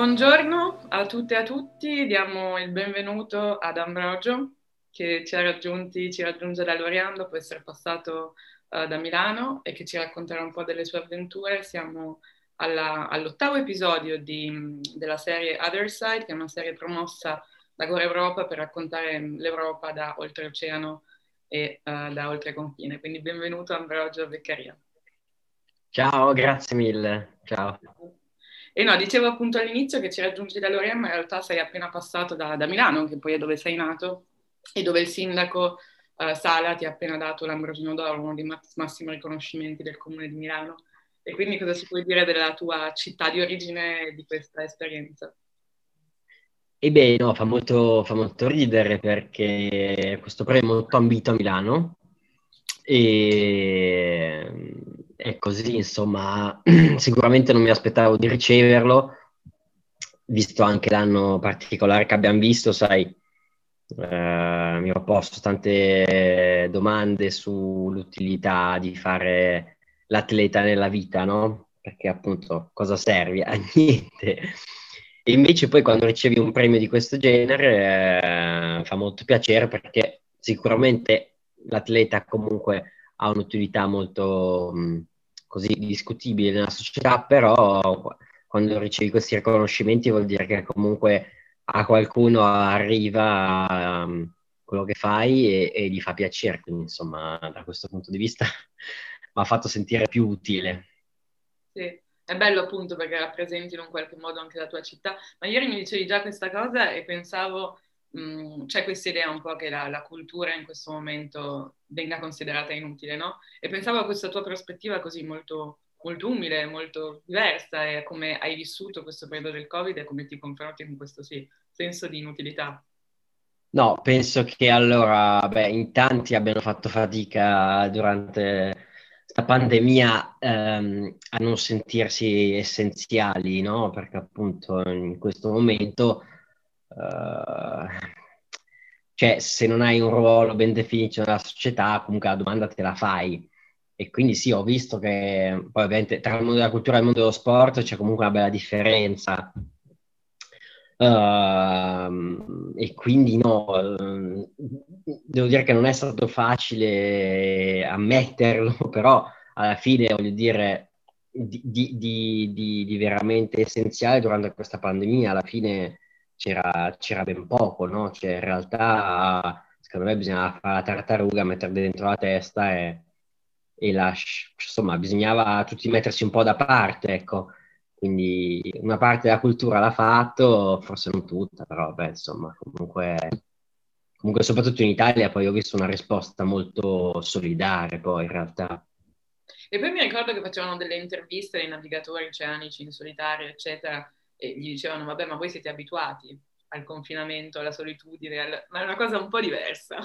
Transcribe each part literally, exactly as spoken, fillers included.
Buongiorno a tutte e a tutti, diamo il benvenuto ad Ambrogio che ci ha raggiunti, ci raggiunge da Loriano dopo essere passato uh, da Milano e che ci racconterà un po' delle sue avventure. Siamo alla, all'ottavo episodio di, della serie Other Side, che è una serie promossa da Gore Europa per raccontare l'Europa da oltreoceano e uh, da oltre confine. Quindi benvenuto Ambrogio Beccaria. Ciao, grazie mille. Ciao. E no, dicevo appunto all'inizio che ci raggiungi da Lorem, ma in realtà sei appena passato da, da Milano, che poi è dove sei nato, e dove il sindaco eh, Sala ti ha appena dato l'Ambrosino d'Oro, uno dei massimi riconoscimenti del comune di Milano. E quindi cosa ci puoi dire della tua città di origine e di questa esperienza? E beh, no, fa molto, fa molto ridere perché questo premio è molto ambito a Milano e è così, insomma, sicuramente non mi aspettavo di riceverlo, visto anche l'anno particolare che abbiamo visto, sai, eh, mi ho posto tante domande sull'utilità di fare l'atleta nella vita, no? Perché appunto cosa serve? A niente. E invece poi quando ricevi un premio di questo genere eh, fa molto piacere perché sicuramente l'atleta comunque ha un'utilità molto mh, così discutibile nella società, però quando ricevi questi riconoscimenti vuol dire che comunque a qualcuno arriva um, quello che fai e, e gli fa piacere, quindi insomma da questo punto di vista mi ha fatto sentire più utile. Sì, è bello appunto perché rappresenti in un qualche modo anche la tua città, ma ieri mi dicevi già questa cosa e pensavo, mh, c'è questa idea un po' che la, la cultura in questo momento venga considerata inutile, no? E pensavo a questa tua prospettiva così molto, molto umile, molto diversa e come hai vissuto questo periodo del Covid e come ti confronti con questo sì, senso di inutilità. No, penso che allora, beh, in tanti abbiano fatto fatica durante questa pandemia ehm, a non sentirsi essenziali, no? Perché appunto in questo momento, eh, cioè, se non hai un ruolo ben definito nella società, comunque la domanda te la fai. E quindi sì, ho visto che poi ovviamente tra il mondo della cultura e il mondo dello sport c'è comunque una bella differenza. Uh, e quindi no, uh, devo dire che non è stato facile ammetterlo, però alla fine voglio dire di, di- di- di- di veramente essenziale durante questa pandemia, alla fine c'era, c'era ben poco, no? Cioè in realtà secondo me bisognava fare la tartaruga, mettere dentro la testa e, e lasci- insomma bisognava tutti mettersi un po' da parte, ecco. Quindi una parte della cultura l'ha fatto, forse non tutta, però beh, insomma, comunque, comunque soprattutto in Italia poi ho visto una risposta molto solidale poi in realtà. E poi mi ricordo che facevano delle interviste ai navigatori oceanici in solitario, eccetera, e gli dicevano, vabbè, ma voi siete abituati al confinamento, alla solitudine, al- ma è una cosa un po' diversa.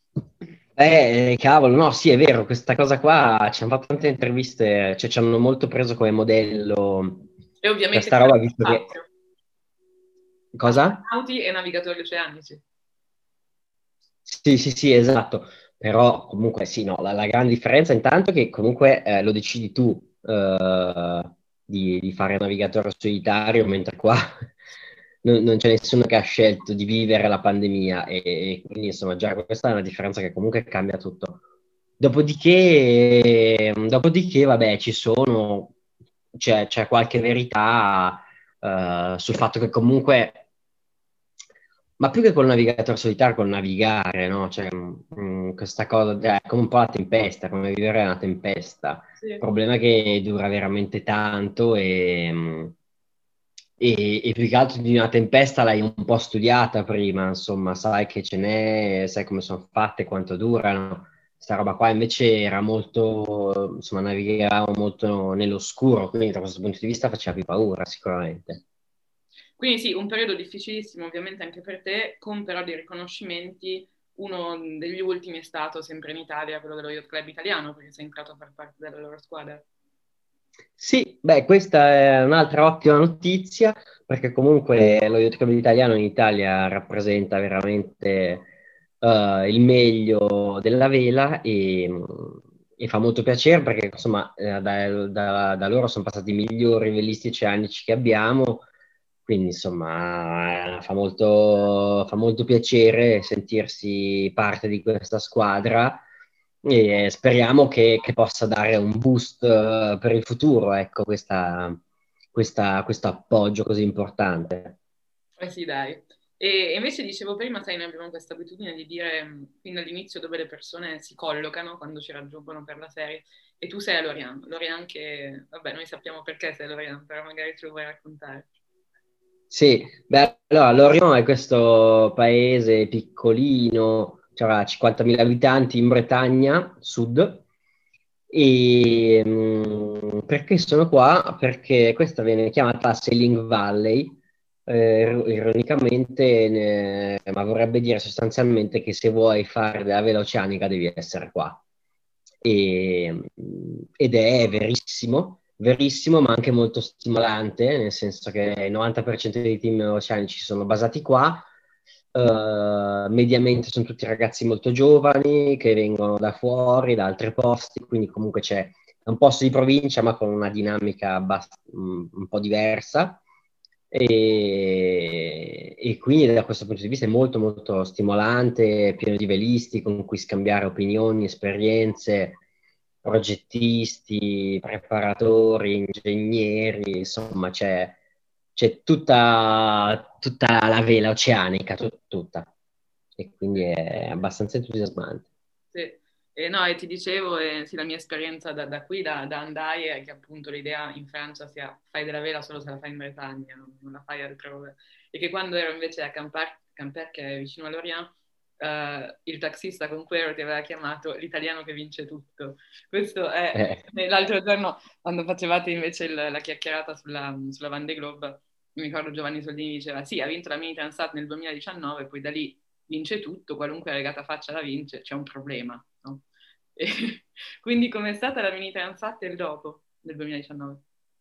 Eh, cavolo, no, sì, è vero, questa cosa qua ci hanno fatto tante interviste, cioè ci hanno molto preso come modello E ovviamente questa roba, c'era visto che... spazio, Cosa? astronauti e navigatori oceanici. Sì, sì, sì, esatto. Però comunque sì, no, la, la grande differenza intanto è che comunque eh, lo decidi tu eh, di, di fare navigatore solitario, mentre qua non, non c'è nessuno che ha scelto di vivere la pandemia e, e quindi insomma già questa è una differenza che comunque cambia tutto. Dopodiché, dopodiché vabbè, ci sono, c'è, c'è qualche verità eh, sul fatto che comunque ma più che col navigatore solitario, col navigare, no? Cioè, mh, questa cosa è come un po' la tempesta, come vivere una tempesta. Il Sì. problema è che dura veramente tanto e, mh, e, e più che altro di una tempesta l'hai un po' studiata prima, insomma, sai che ce n'è, sai come sono fatte, quanto durano. Sta roba qua invece era molto, insomma, navigavamo molto nell'oscuro, quindi da questo punto di vista faceva più paura, sicuramente. Quindi sì, un periodo difficilissimo ovviamente anche per te, con però dei riconoscimenti. Uno degli ultimi è stato sempre in Italia, quello dello Yacht Club italiano, perché sei entrato a far parte della loro squadra. Sì, beh, questa è un'altra ottima notizia perché comunque lo Yacht Club italiano in Italia rappresenta veramente eh, il meglio della vela e, e fa molto piacere perché insomma eh, da, da- da loro sono passati i migliori velisti oceanici che abbiamo, Quindi insomma fa molto, fa molto piacere sentirsi parte di questa squadra e speriamo che, che possa dare un boost uh, per il futuro, ecco, questa, questa, questo appoggio così importante. Eh sì, dai. E invece dicevo prima, sai, noi abbiamo questa abitudine di dire mh, fin dall'inizio dove le persone si collocano quando ci raggiungono per la serie. E tu sei a Lorient. Lorient che, vabbè, noi sappiamo perché sei a Lorient, però magari ce lo vuoi raccontare. Sì, beh, allora Lorient è questo paese piccolino, cioè cinquantamila abitanti in Bretagna, sud, e mh, perché sono qua? Perché questa viene chiamata Sailing Valley, eh, ironicamente, ne- ma vorrebbe dire sostanzialmente che se vuoi fare della vela oceanica devi essere qua. E, ed è verissimo, verissimo, ma anche molto stimolante, nel senso che il novanta per cento dei team oceanici sono basati qua. Uh, mediamente sono tutti ragazzi molto giovani che vengono da fuori, da altri posti, quindi comunque c'è un posto di provincia ma con una dinamica abbast- un, un po' diversa e, e quindi da questo punto di vista è molto molto stimolante, pieno di velisti con cui scambiare opinioni, esperienze, progettisti, preparatori, ingegneri, insomma c'è c'è tutta, tutta la vela oceanica, tut- tutta, e quindi è abbastanza entusiasmante. Sì. E no, e ti dicevo, eh, sì, la mia esperienza da, da qui, da, da Andai, è che appunto l'idea in Francia sia fai della vela solo se la fai in Bretagna, non, non la fai altrove. E che quando ero invece a Camper, Camper che è vicino a Lorient, eh, il taxista con cui ero ti aveva chiamato l'italiano che vince tutto. Questo è, Eh, e l'altro giorno, quando facevate invece il- la chiacchierata sulla, sulla Van de Globe, mi ricordo Giovanni Soldini diceva, sì, ha vinto la Mini Transat nel duemiladiciannove, poi da lì vince tutto, qualunque regata faccia la vince, c'è un problema, no? E quindi com'è stata la Mini Transat e il dopo del duemiladiciannove?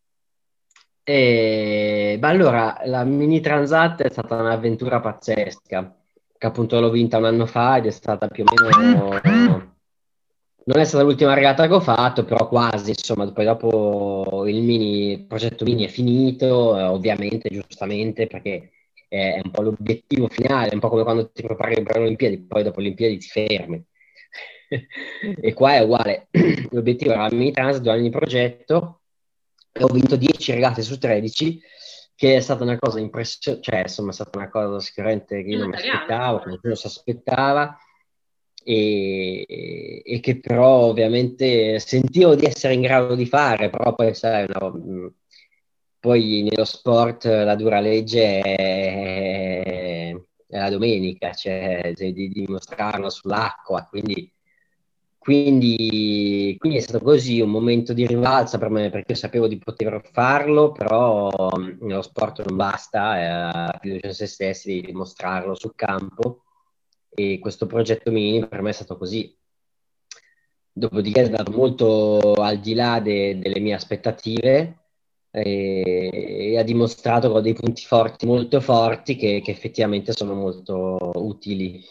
E, beh, allora, la Mini Transat è stata un'avventura pazzesca, che appunto l'ho vinta un anno fa ed è stata più o meno... Non è stata l'ultima regata che ho fatto, però quasi, insomma, poi dopo il, mini, il progetto Mini è finito, eh, ovviamente, giustamente, perché è un po' l'obiettivo finale, è un po' come quando ti prepari per le Olimpiadi, poi dopo le Olimpiadi ti fermi. E qua è uguale, l'obiettivo era la Mini Trans, due anni di progetto, e ho vinto dieci regate su tredici, che è stata una cosa impressionante, cioè insomma è stata una cosa sicuramente che io In non mi italiano? aspettavo, che nessuno si aspettava, e, e che però ovviamente sentivo di essere in grado di fare, però poi sai, no, mh, poi nello sport la dura legge è, è la domenica, cioè di, di dimostrarlo sull'acqua, quindi quindi, quindi è stato così un momento di rivalsa per me perché io sapevo di poter farlo, però mh, nello sport non basta, è la fiducia in se stessi, di dimostrarlo sul campo e questo progetto Mini per me è stato così. Dopodiché è andato molto al di là de- delle mie aspettative e, e ha dimostrato che ho dei punti forti molto forti che, che effettivamente sono molto utili.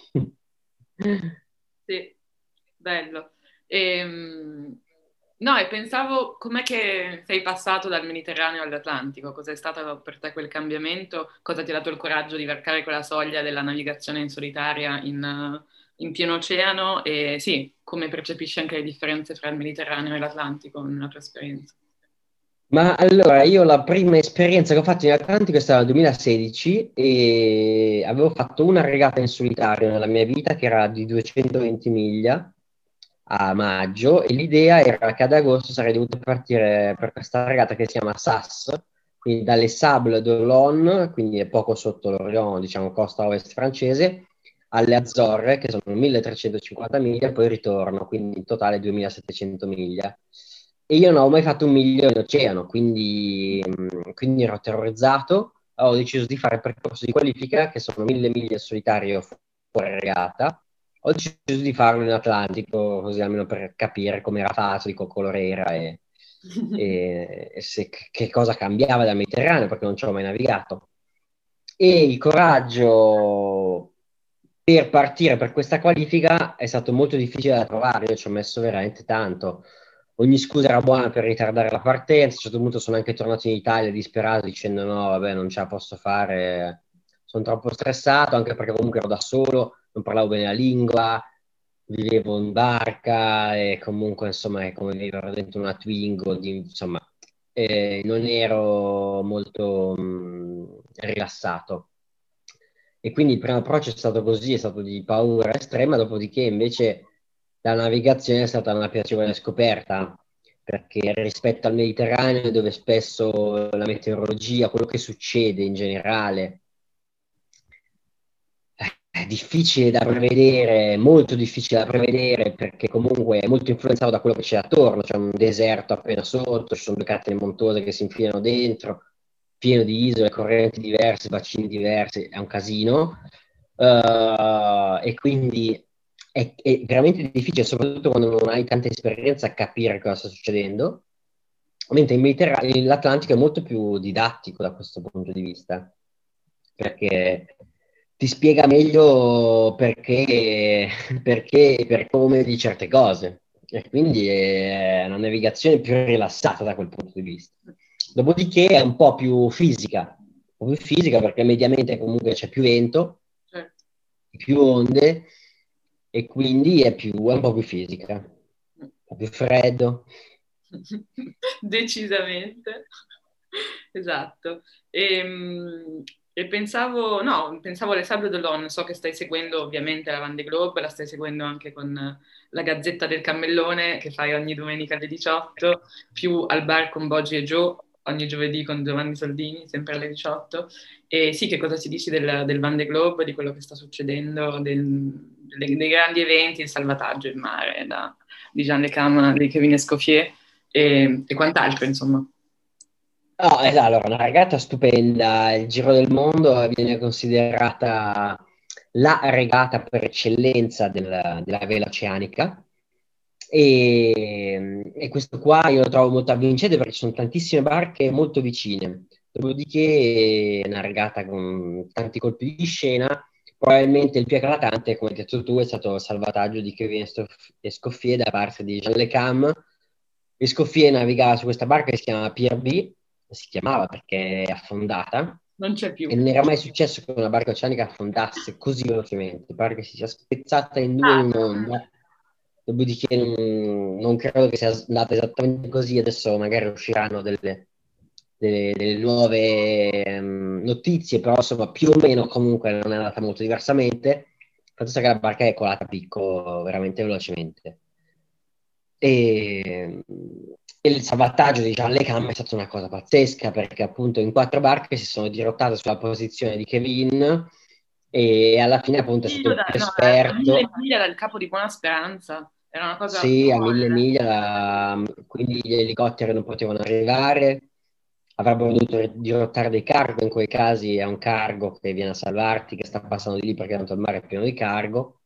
Sì, bello. Ehm, no, e pensavo com'è che sei passato dal Mediterraneo all'Atlantico, cos'è stato per te quel cambiamento, cosa ti ha dato il coraggio di varcare quella soglia della navigazione in solitaria in, eh, in pieno oceano e sì, come percepisci anche le differenze tra il Mediterraneo e l'Atlantico nella tua esperienza? Ma allora, io la prima esperienza che ho fatto in Atlantico è stata nel duemilasedici e avevo fatto una regata in solitario nella mia vita che era di duecentoventi miglia a maggio e l'idea era che ad agosto sarei dovuto partire per questa regata che si chiama S A S, quindi dalle Sables d'Olonne, quindi è poco sotto l'Orient, diciamo costa ovest francese, alle Azzorre che sono milletrecentocinquanta miglia e poi ritorno, quindi in totale duemilasettecento miglia. E io non ho mai fatto un miglio in oceano, quindi, mh, quindi ero terrorizzato. Ho deciso di fare il percorso di qualifica, che sono mille miglia in solitario fuori regata. Ho deciso di farlo in Atlantico, così almeno per capire come era fatto, di che colore era e, e, e se, che cosa cambiava dal Mediterraneo, perché non ci ho mai navigato. E il coraggio per partire per questa qualifica è stato molto difficile da trovare, io ci ho messo veramente tanto. ogni scusa era buona per ritardare la partenza. A un certo punto sono anche tornato in Italia disperato dicendo no, vabbè, non ce la posso fare, sono troppo stressato, anche perché comunque ero da solo, non parlavo bene la lingua, vivevo in barca e comunque insomma è come vivere dentro una Twingo, di, insomma eh, non ero molto mh, rilassato. E quindi il primo approccio è stato così, è stato di paura estrema, dopodiché invece la navigazione è stata una piacevole scoperta, perché rispetto al Mediterraneo, dove spesso la meteorologia, quello che succede in generale, è difficile da prevedere, molto difficile da prevedere, perché comunque è molto influenzato da quello che c'è attorno, c'è un deserto appena sotto, ci sono due catene montuose che si infilano dentro, pieno di isole, correnti diverse, bacini diversi, è un casino. Uh, e quindi è, è veramente difficile, soprattutto quando non hai tanta esperienza, a capire cosa sta succedendo, mentre in Mediterraneo, l'Atlantico è molto più didattico da questo punto di vista, perché ti spiega meglio perché, perché e per come di certe cose, e quindi è una navigazione più rilassata da quel punto di vista. Dopodiché è un po' più fisica, un po' più fisica perché mediamente comunque c'è più vento, Certo. più onde, e quindi è, più, è un po' più fisica, un po' più freddo. Decisamente. Esatto. E, mh, e pensavo, no, pensavo alle Sabre d'Olonne, so che stai seguendo ovviamente la Van de Globe, la stai seguendo anche con la Gazzetta del Cammellone che fai ogni domenica alle diciotto, più al bar con Boggi e Joe ogni giovedì con Giovanni Soldini, sempre alle diciotto. E sì, che cosa ci dici del, del Van de Globe, di quello che sta succedendo, del- dei, dei grandi eventi, il salvataggio in mare da, di Jean Le Cam, di Kevin Escoffier e, e quant'altro, insomma. No, esatto, allora, una regata stupenda, il Giro del Mondo viene considerata la regata per eccellenza della, della vela oceanica e, e questo qua io lo trovo molto avvincente perché ci sono tantissime barche molto vicine, dopodiché è una regata con tanti colpi di scena, probabilmente il più eclatante, come hai detto tu, è stato il salvataggio di Kevin Escoffier da parte di Jean Le Cam. Escoffier navigava su questa barca che si chiama Pier B, si chiamava perché è affondata, Non c'è più. e non era mai successo che una barca oceanica affondasse così velocemente, pare che si sia spezzata in due in Ah, un'onda, dopodiché non, non credo che sia andata esattamente così, adesso magari usciranno delle, delle, delle nuove ehm, notizie, però insomma più o meno comunque non è andata molto diversamente, fatto sta che la barca è colata a picco veramente velocemente. E, e il salvataggio di Jean Le Cam è stata una cosa pazzesca perché appunto in quattro barche si sono dirottate sulla posizione di Kevin e alla fine appunto è stato io il da, più no, a esperto. mille miglia dal Capo di Buona Speranza, era una cosa Sì, a mille folle. miglia, quindi gli elicotteri non potevano arrivare, avrebbero dovuto dirottare dei cargo, in quei casi è un cargo che viene a salvarti, che sta passando di lì perché tanto il mare è pieno di cargo.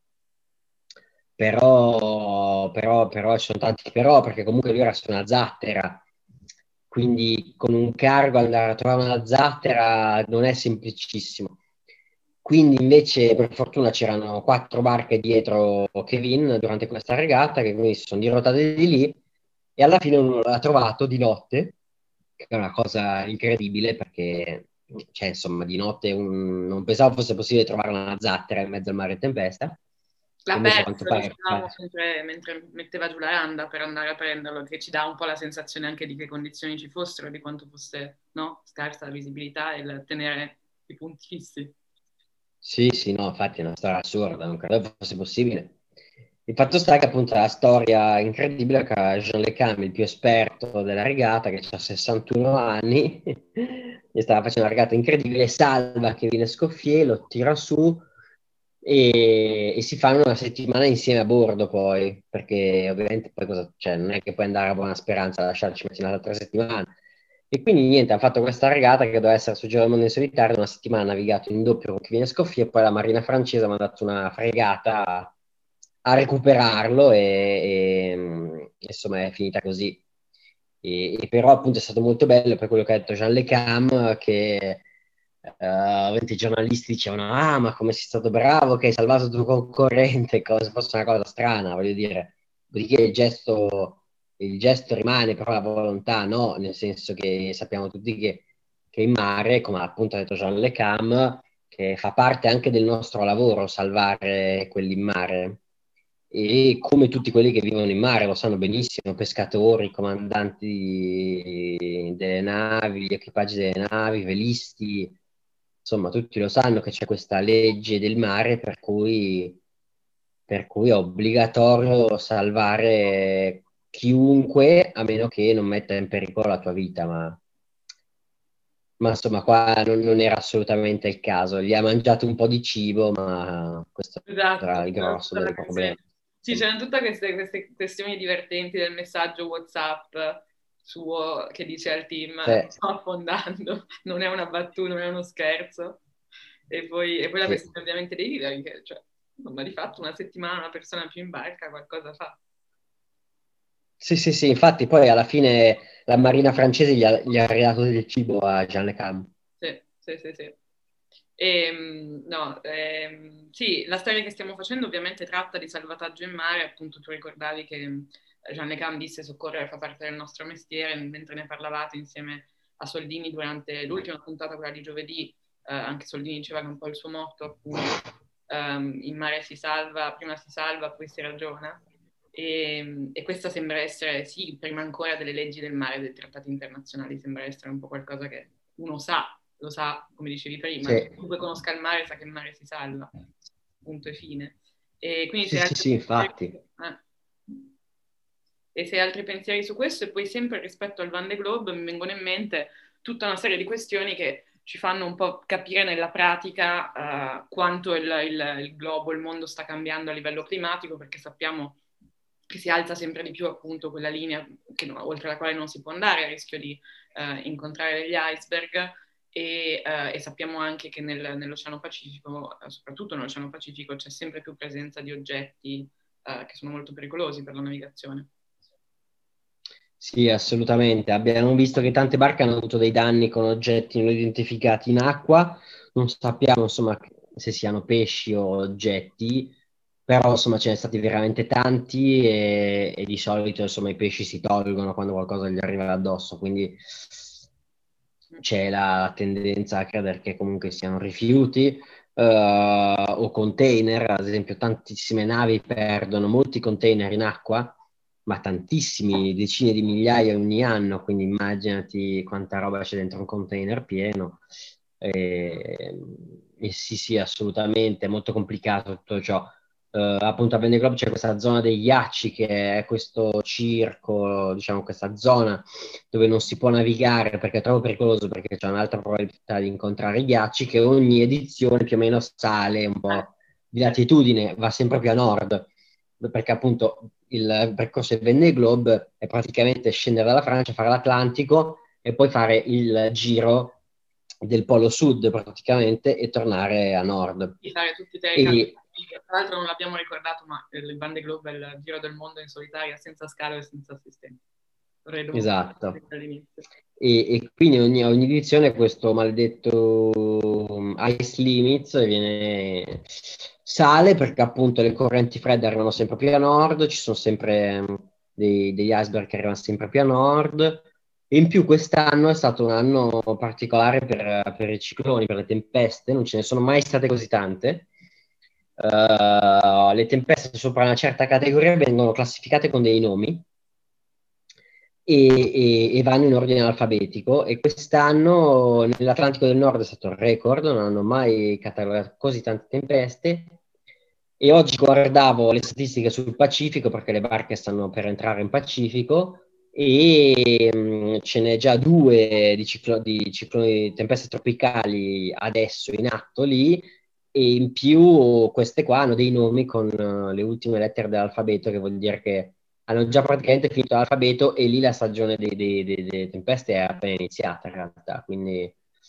Però, però, però ci sono tanti però, perché comunque lui era su una zattera, quindi con un cargo andare a trovare una zattera non è semplicissimo. Quindi invece per fortuna c'erano quattro barche dietro Kevin durante questa regata, che quindi si sono dirottate di lì, e alla fine uno l'ha trovato di notte, che è una cosa incredibile perché, cioè, insomma, di notte un... non pensavo fosse possibile trovare una zattera in mezzo al mare in tempesta, e L'ha invece a quanto perso, pare... diciamo, mentre, mentre metteva giù la randa per andare a prenderlo, che ci dà un po' la sensazione anche di che condizioni ci fossero, di quanto fosse, no, scarsa la visibilità e il tenere i punti fissi. Sì, sì, no, infatti è una storia assurda, non credo fosse possibile. Il fatto sta che appunto la storia incredibile che Jean Le Cam, il più esperto della regata, che ha sessantuno anni, e stava facendo una regata incredibile, salva Kevin Escoffier, lo tira su e, e si fanno una settimana insieme a bordo poi, perché ovviamente poi cosa, cioè, non è che puoi andare a Buona Speranza a lasciarci mettere tre settimane. E quindi niente, hanno fatto questa regata che doveva essere sul Giro del Mondo in solitario, una settimana navigato in doppio con Kevin Escoffier, e poi la Marina francese mi ha dato una fregata a, a recuperarlo e, e, insomma è finita così. E, e però appunto è stato molto bello per quello che ha detto Jean Le Cam, che uh, i giornalisti dicevano ah ma come sei stato bravo che hai salvato il tuo concorrente, come se fosse una cosa strana, voglio dire, dopodiché il gesto il gesto rimane, però la volontà no, nel senso che sappiamo tutti che, che in mare, come appunto ha detto Jean Le Cam, che fa parte anche del nostro lavoro salvare quelli in mare. E come tutti quelli che vivono in mare lo sanno benissimo, pescatori, comandanti delle navi, gli equipaggi delle navi, velisti, insomma tutti lo sanno che c'è questa legge del mare per cui, per cui è obbligatorio salvare chiunque, a meno che non metta in pericolo la tua vita, ma, ma insomma qua non, non era assolutamente il caso. Gli ha mangiato un po' di cibo, ma questo era Esatto, il c'era grosso tutta la del questione- problema. sì, c'erano tutte queste, queste questioni divertenti del messaggio WhatsApp suo che dice al team Sì, sto affondando, non è una battuta, non è uno scherzo. E poi, e poi la sì. questione ovviamente dei viveri, che cioè, insomma, di fatto una settimana una persona più in barca qualcosa fa. Sì, sì, sì, infatti poi alla fine la marina francese gli ha, gli ha regato del cibo a Jean Le Cam. Sì, sì, sì, sì. Ehm, no, ehm, sì, la storia che stiamo facendo ovviamente tratta di salvataggio in mare, appunto tu ricordavi che eh, Jean Le Cam disse soccorrere fa parte del nostro mestiere, mentre ne parlavate insieme a Soldini durante l'ultima puntata, quella di giovedì, eh, anche Soldini diceva che è un po' il suo motto, appunto, ehm, in mare si salva, prima si salva, poi si ragiona. E, e questa sembra essere, sì, prima ancora delle leggi del mare, dei trattati internazionali, sembra essere un po' qualcosa che uno sa, lo sa, come dicevi prima, Sì, chiunque conosca il mare sa che il mare si salva, punto e fine. E quindi sì, se sì, altri sì, pensieri, infatti. eh. E se hai altri pensieri su questo, e poi sempre rispetto al Van de Globe mi vengono in mente tutta una serie di questioni che ci fanno un po' capire nella pratica uh, quanto il, il, il globo, il mondo sta cambiando a livello climatico, perché sappiamo che si alza sempre di più appunto quella linea che, oltre la quale non si può andare a rischio di uh, incontrare degli iceberg e, uh, e sappiamo anche che nel, nell'Oceano Pacifico, uh, soprattutto nell'Oceano Pacifico, c'è sempre più presenza di oggetti uh, che sono molto pericolosi per la navigazione. Sì, assolutamente. Abbiamo visto che tante barche hanno avuto dei danni con oggetti non identificati in acqua. Non sappiamo, insomma, se siano pesci o oggetti, però, insomma, ce ne stati veramente tanti e, e di solito, insomma, i pesci si tolgono quando qualcosa gli arriva addosso, quindi c'è la tendenza a credere che comunque siano rifiuti eh, o container. Ad esempio, tantissime navi perdono molti container in acqua, ma tantissimi, decine di migliaia ogni anno, quindi immaginati quanta roba c'è dentro un container pieno. E, e sì, sì, assolutamente, è molto complicato tutto ciò. Uh, appunto a Vendée Globe c'è questa zona dei ghiacci che è questo circo, diciamo questa zona dove non si può navigare perché è troppo pericoloso, perché c'è un'altra probabilità di incontrare i ghiacci, che ogni edizione più o meno sale un po' di latitudine, va sempre più a nord, perché appunto il percorso del Vendée Globe è praticamente scendere dalla Francia, fare l'Atlantico e poi fare il giro del polo sud praticamente e tornare a nord. Di fare tutti i tre campi. E, Tra l'altro non l'abbiamo ricordato, ma il Van de Globe è il giro del mondo in solitaria, senza scalo e senza assistenti. Vorrei dovuto esatto. all'inizio. E, e quindi ogni, ogni edizione questo maledetto um, ice limits viene, sale perché appunto le correnti fredde arrivano sempre più a nord, ci sono sempre um, dei, degli iceberg che arrivano sempre più a nord. E in più quest'anno è stato un anno particolare per, per i cicloni, per le tempeste, non ce ne sono mai state così tante. Uh, le tempeste sopra una certa categoria vengono classificate con dei nomi e, e, e vanno in ordine alfabetico, e quest'anno nell'Atlantico del Nord è stato il record, non hanno mai catalogato così tante tempeste. E oggi guardavo le statistiche sul Pacifico perché le barche stanno per entrare in Pacifico e mh, ce n'è già due di, ciclo, di cicloni, di tempeste tropicali adesso in atto lì, e in più queste qua hanno dei nomi con uh, le ultime lettere dell'alfabeto, che vuol dire che hanno già praticamente finito l'alfabeto e lì la stagione delle dei, dei, dei tempeste è appena iniziata in realtà, quindi,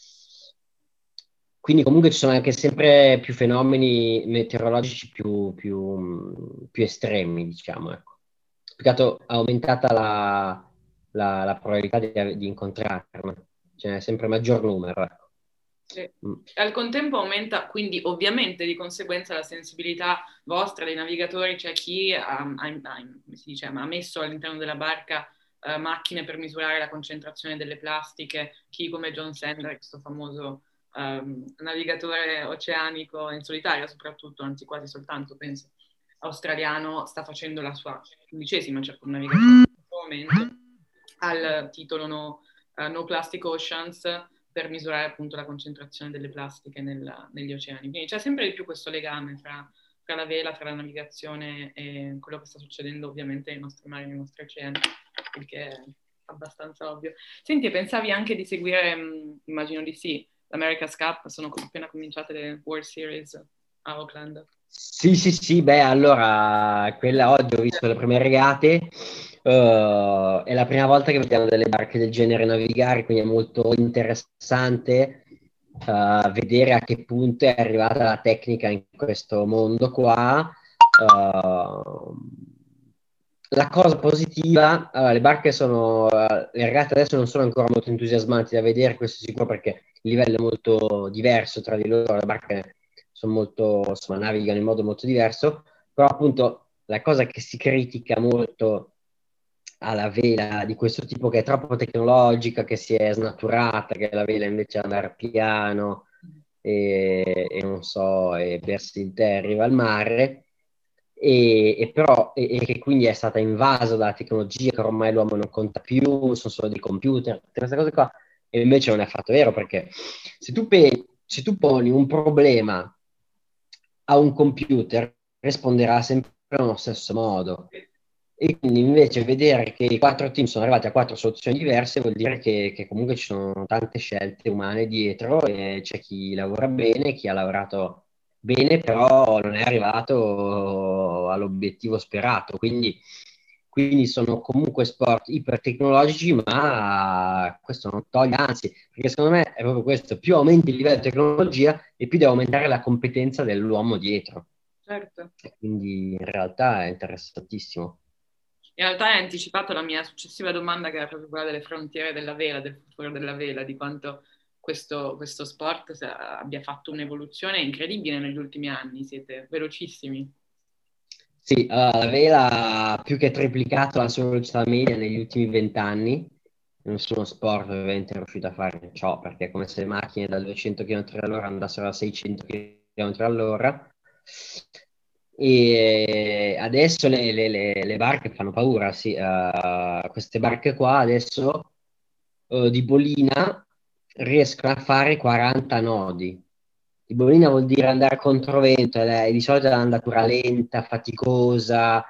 quindi comunque ci sono anche sempre più fenomeni meteorologici più, più, più estremi, diciamo, ecco. Più che altro è aumentata la, la, la probabilità di, di incontrarne, ce n'è sempre maggior numero, ecco. Sì. Mm. Al contempo aumenta quindi ovviamente di conseguenza la sensibilità vostra dei navigatori, cioè chi ha, ha- ha- come si dice, ha messo all'interno della barca eh, macchine per misurare la concentrazione delle plastiche, chi come John Sender, questo famoso ehm, navigatore oceanico in solitaria soprattutto, anzi quasi soltanto penso, australiano, sta facendo la sua undicesima circumnavigazione in questo momento al titolo No, uh, No Plastic Oceans, per misurare appunto la concentrazione delle plastiche nel, negli oceani. Quindi c'è sempre di più questo legame tra, tra, la vela, tra la navigazione e quello che sta succedendo ovviamente nei nostri mari, nei nostri oceani, il che è abbastanza ovvio. Senti, pensavi anche di seguire, mh, immagino di sì, l'America's Cup, sono appena cominciate le World Series a Auckland. Sì, sì, sì, beh, allora, quella oggi ho visto le prime regate, eh, è la prima volta che vediamo delle barche del genere navigare, quindi è molto interessante eh, vedere a che punto è arrivata la tecnica in questo mondo qua. Eh, la cosa positiva, allora, le barche sono, eh, le regate adesso non sono ancora molto entusiasmanti da vedere, questo sicuro perché il livello è molto diverso tra di loro, le barche sono molto, insomma, navigano in modo molto diverso, però appunto la cosa che si critica molto alla vela di questo tipo che è troppo tecnologica, che si è snaturata, che la vela invece deve andare piano e, e non so, e bersi in terra, arriva al mare, e, e però e, e che quindi è stata invasa dalla tecnologia, che ormai l'uomo non conta più, sono solo dei computer, tutte queste cose qua, e invece non è affatto vero, perché se tu, pe- se tu poni un problema a un computer, risponderà sempre allo stesso modo. E quindi invece vedere che i quattro team sono arrivati a quattro soluzioni diverse vuol dire che, che comunque ci sono tante scelte umane dietro e c'è chi lavora bene, chi ha lavorato bene, però non è arrivato all'obiettivo sperato. Quindi, quindi sono comunque sport ipertecnologici, ma questo non toglie, anzi, perché secondo me è proprio questo, più aumenti il livello di tecnologia e più deve aumentare la competenza dell'uomo dietro. Certo. E quindi in realtà è interessantissimo. In realtà hai anticipato la mia successiva domanda, che era proprio quella delle frontiere della vela, del futuro della vela, di quanto questo, questo sport abbia fatto un'evoluzione incredibile negli ultimi anni. Siete velocissimi. Sì, uh, la vela ha più che triplicato la sua velocità media negli ultimi vent'anni. Nessuno sport ovviamente è riuscito a fare ciò, perché è come se le macchine da duecento chilometri all'ora andassero a seicento chilometri all'ora. E adesso le, le- le- le barche fanno paura, sì. Uh, queste barche qua adesso uh, di bolina riescono a fare quaranta nodi. Di bolina vuol dire andare controvento, e di solito è un'andatura lenta, faticosa.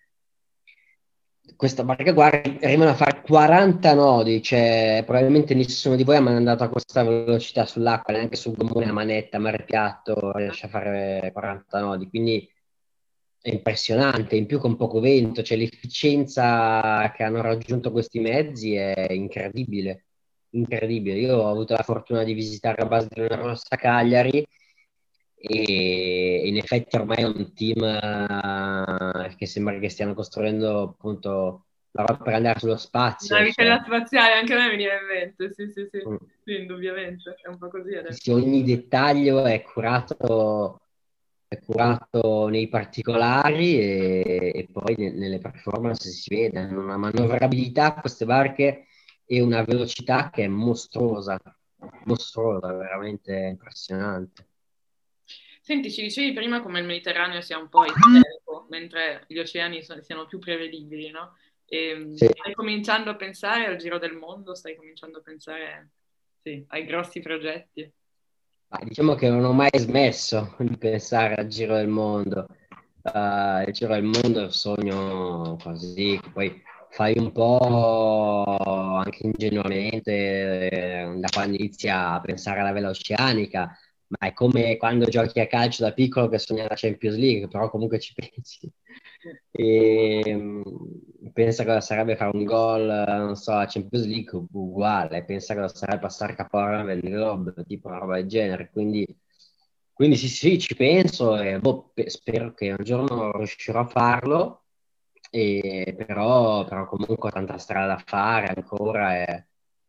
Questa barca qua arrivano a fare quaranta nodi, cioè probabilmente nessuno di voi ha mai andato a questa velocità sull'acqua, neanche sul gommone a manetta, a mare piatto, riesce a fare quaranta nodi, quindi è impressionante, in più con poco vento, cioè l'efficienza che hanno raggiunto questi mezzi è incredibile, incredibile. Io ho avuto la fortuna di visitare la base della Rossa a Cagliari e in effetti ormai è un team eh, che sembra che stiano costruendo appunto la roba per andare sullo spazio, Navi cioè, spaziale, anche a me veniva in mente, sì, sì, sì, mm, sì, indubbiamente, è un po' così adesso. sì, ogni dettaglio è curato, è curato nei particolari e, e poi ne- nelle performance si vede, hanno una manovrabilità queste barche e una velocità che è mostruosa, mostruosa, veramente impressionante. Senti, ci dicevi prima come il Mediterraneo sia un po' isterico, mentre gli oceani so- siano più prevedibili, no? E, Sì. stai cominciando a pensare al giro del mondo, stai cominciando a pensare, sì, ai grossi progetti. Ma diciamo che non ho mai smesso di pensare al giro del mondo. Eh, il giro del mondo è un sogno così, che poi fai un po' anche ingenuamente eh, da quando inizi a pensare alla vela oceanica, ma è come quando giochi a calcio da piccolo che sogni la Champions League, però comunque ci pensi. E, mh, pensa cosa sarebbe fare un gol, eh, non so, a Champions League uguale, pensa cosa sarebbe passare capolavoro nel Globe, tipo una roba del genere. Quindi, quindi sì, sì, ci penso e boh, pe- spero che un giorno riuscirò a farlo, e, però, però comunque ho tanta strada da fare ancora. E,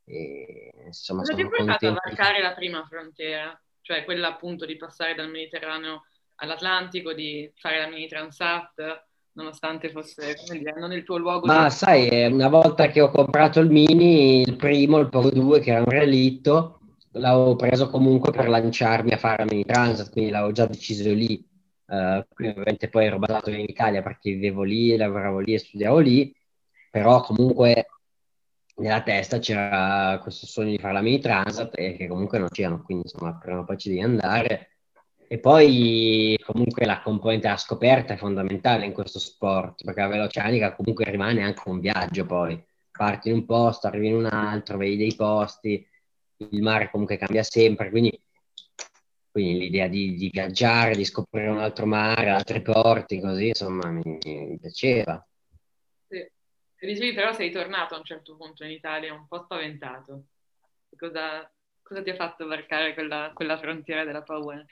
e insomma Cosa ti ha sono portato a contento di fare. varcare la prima frontiera? Cioè quella appunto di passare dal Mediterraneo all'Atlantico, di fare la mini Transat, nonostante fosse, come dire, non il tuo luogo di... Ma sai, eh, una volta che ho comprato il Mini, il primo, il Pogo due, che era un relitto, l'avevo preso comunque per lanciarmi a fare la Mini Transat, quindi l'avevo già deciso lì. Eh, quindi ovviamente poi ero basato in Italia perché vivevo lì, lavoravo lì e studiavo lì, però comunque nella testa c'era questo sogno di fare la Mini Transat e che comunque non c'erano, quindi insomma prima o poi ci devi andare. E poi comunque la componente della scoperta è fondamentale in questo sport, perché la velocionica comunque rimane anche un viaggio poi. Parti in un posto, arrivi in un altro, vedi dei posti, il mare comunque cambia sempre, quindi, quindi l'idea di, di viaggiare, di scoprire un altro mare, altri porti, così insomma mi, mi piaceva. Sì. E dicevi però sei tornato a un certo punto in Italia un po' spaventato. Cosa, cosa ti ha fatto varcare quella, quella frontiera della paura?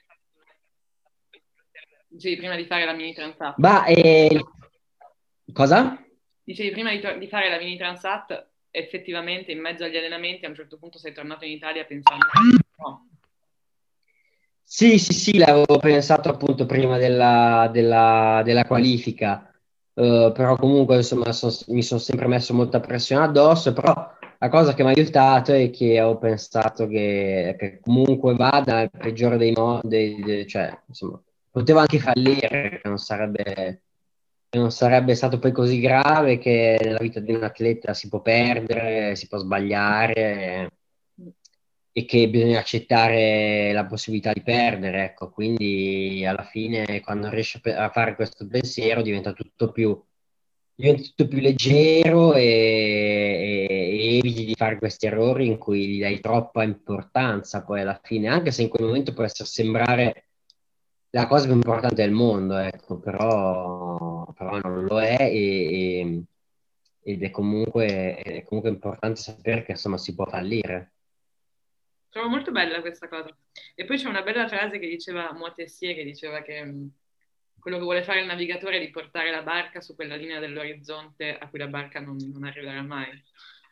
Dicevi prima di fare la mini Transat. Ma eh, cosa? Dicevi prima di, to- di fare la mini Transat, effettivamente in mezzo agli allenamenti a un certo punto sei tornato in Italia pensando no. Sì, sì, sì, l'avevo pensato appunto prima della, della- della qualifica. Eh, però comunque insomma son- mi sono sempre messo molta pressione addosso, però la cosa che mi ha aiutato è che ho pensato che, che comunque vada il peggiore dei modi, cioè insomma, potevo anche fallire, che non sarebbe, che non sarebbe stato poi così grave, che nella vita di un atleta si può perdere, si può sbagliare e che bisogna accettare la possibilità di perdere, ecco, quindi alla fine quando riesci a pe- a fare questo pensiero diventa tutto più, diventa tutto più leggero e, e- e eviti di fare questi errori in cui gli dai troppa importanza poi alla fine, anche se in quel momento può essere, sembrare la cosa più importante del mondo, ecco, però, però non lo è e, e- ed è comunque, è comunque importante sapere che insomma si può fallire. Trovo molto bella questa cosa. E poi c'è una bella frase che diceva Moitessier, che diceva che mh, quello che vuole fare il navigatore è di portare la barca su quella linea dell'orizzonte a cui la barca non, non arriverà mai.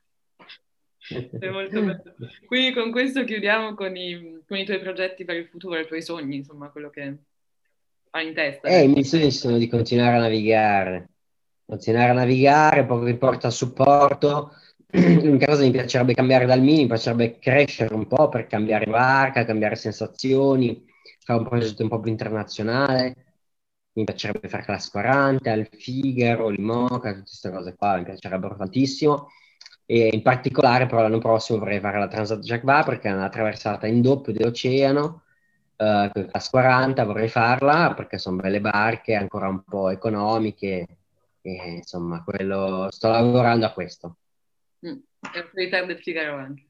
È molto bello. Quindi con questo chiudiamo con i, con i tuoi progetti per il futuro, i tuoi sogni, insomma, quello che hai in testa Eh, i adesso. miei sogni sono di continuare a navigare, continuare a navigare, poco che importa il supporto. L'unica cosa mi piacerebbe cambiare dal mini, mi piacerebbe crescere un po' per cambiare barca, cambiare sensazioni, fare un progetto un po' più internazionale. Mi piacerebbe fare classe quaranta, il Figaro, l'Imoca, tutte queste cose qua, mi piacerebbero tantissimo. E in particolare però l'anno prossimo vorrei fare la Transat Jacques Vabre perché è una traversata in doppio dell'oceano, eh, con la quaranta vorrei farla perché sono belle barche, ancora un po' economiche, e insomma, quello, sto lavorando a questo. Mm. È un solitaire del Figaro anche.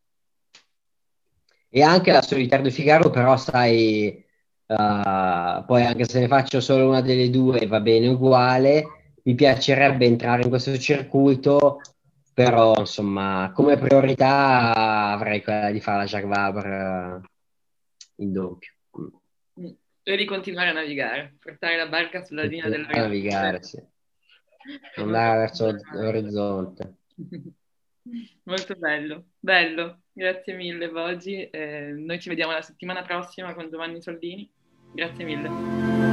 E anche la Solitaire de Figaro, però sai, eh, poi anche se ne faccio solo una delle due va bene uguale, mi piacerebbe entrare in questo circuito, però insomma, come priorità avrei quella di fare la Jacques Vabre eh, in doppio. Mm. Mm. E di continuare a navigare, portare la barca sulla linea Continuare a navigare, dell'orizzonte. sì. Molto Andare verso bello. l'orizzonte. Molto bello, bello. Grazie mille, Bogi. Eh, noi ci vediamo la settimana prossima con Giovanni Soldini. Grazie mille.